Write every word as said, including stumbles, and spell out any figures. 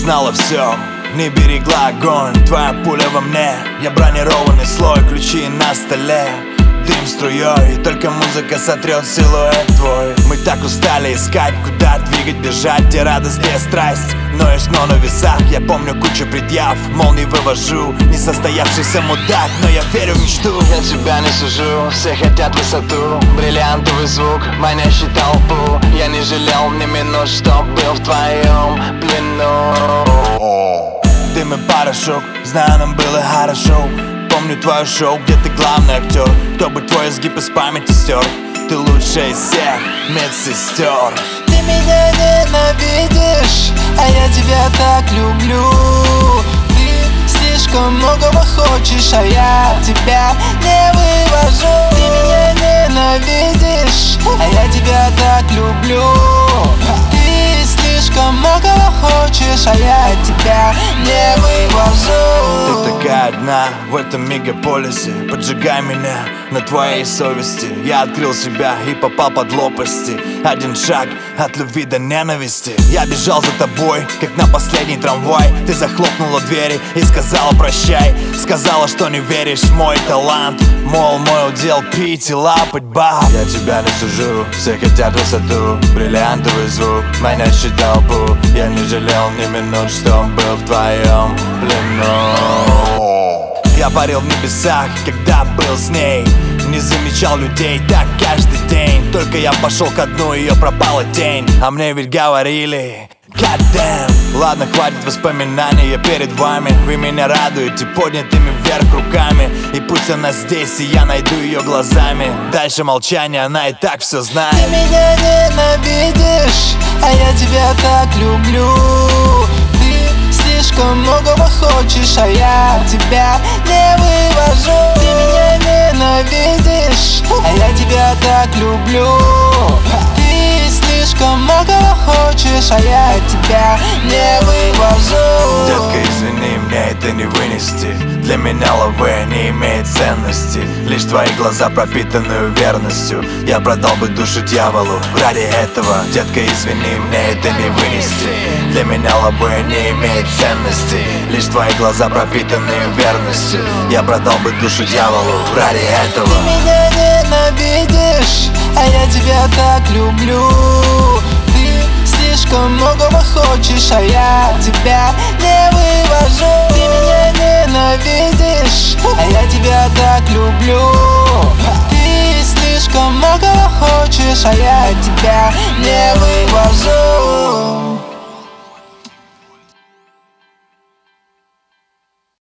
знала все, не берегла огонь. Твоя пуля во мне, я бронированный слой. Ключи на столе, дым струей, и только музыка сотрет силуэт твой. Мы так устали искать, куда двигать, бежать, где радость, где страсть. Ноешь, но на весах, я помню кучу предъяв. Мол, не вывожу, несостоявшийся мудак, но я верю в мечту. Я тебя не сужу, все хотят высоту, бриллиантовый звук, манящий толпу. Я не жалел ни минут, что был в твоем плену. Дым и порошок, знаю, нам было хорошо. Помню твое шоу, где ты главный актер. Кто бы твой изгиб из памяти стер? Ты лучшая из всех медсестер. Ты меня ненавидишь, а я тебя так люблю. Ты слишком многого хочешь, а я тебя не вывожу. Ты меня ненавидишь, а я тебя так люблю. Ты слишком многого хочешь, а я тебя не вывожу. Ты такая одна в этом мегаполисе, поджигай меня на твоей совести. Я открыл себя и попал под лопасти. Один шаг от любви до ненависти. Я бежал за тобой, как на последний трамвай. Ты захлопнула двери и сказала прощай. Сказала, что не веришь в мой талант. Мол, мой удел пить и лапать баб. Я тебя не сужу, все хотят высоту, бриллиантовый звук, манящий толпу. Я не жалел ни минут, что был в твоем плену. Я парил в небесах, когда был с ней. Не замечал людей так каждый день. Только я пошел ко дну, ее пропала тень. А мне ведь говорили God damn. Ладно, хватит воспоминания перед вами. Вы меня радуете поднятыми вверх руками. И пусть она здесь, и я найду ее глазами. Дальше молчание, она и так все знает. Ты меня ненавидишь, а я тебя так люблю. Ты слишком многого хочешь, а я тебя не вывожу. Ты меня ненавидишь, а я тебя так люблю. Ты слишком многого хочешь, а я тебя не вывожу. Детка, извини, мне это не вынести. Для меня лавэ не имеет ценности. Лишь твои глаза, пропитанные верностью. Я продал бы душу дьяволу ради этого. Детка, извини, мне это не вынести. Для меня лавэ не имеет ценности. Лишь твои глаза, пропитанные верностью. Я продал бы душу дьяволу ради этого. Ты меня ненавидишь, а я тебя так люблю. Ты слишком многого хочешь, а я тебя не вывожу. Ты меня ненавидишь, а я тебя так люблю. Ты слишком многого хочешь, а я тебя не вывожу.